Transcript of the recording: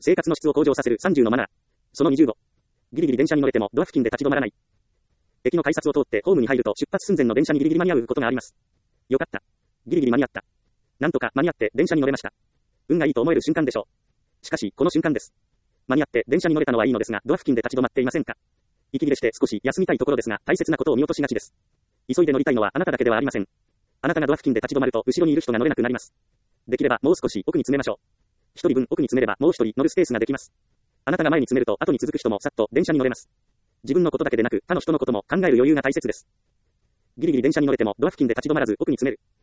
生活の質を向上させる30のマナー。その25。ギリギリ電車に乗れてもドア付近で立ち止まらない。駅の改札を通ってホームに入ると出発寸前の電車にギリギリ間に合うことがあります。よかった。ギリギリ間に合った。なんとか間に合って電車に乗れました。運がいいと思える瞬間でしょう。しかし、この瞬間です。間に合って電車に乗れたのはいいのですが、ドア付近で立ち止まっていませんか？息切れして少し休みたいところですが、大切なことを見落としがちです。急いで乗りたいのはあなただけではありません。あなたがドア付近で立ち止まると、後ろにいる人が乗れなくなります。できればもう少し奥に詰めましょう。一人分奥に詰めればもう一人乗るスペースができます。あなたが前に詰めると後に続く人もさっと電車に乗れます。自分のことだけでなく他の人のことも考える余裕が大切です。ギリギリ電車に乗れてもドア付近で立ち止まらず奥に詰める。